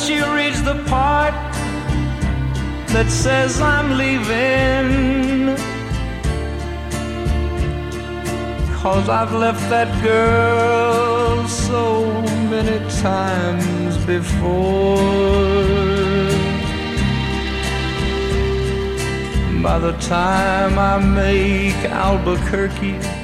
she reads the part that says I'm leaving, 'cause I've left that girl so many times before. By the time I make Albuquerque,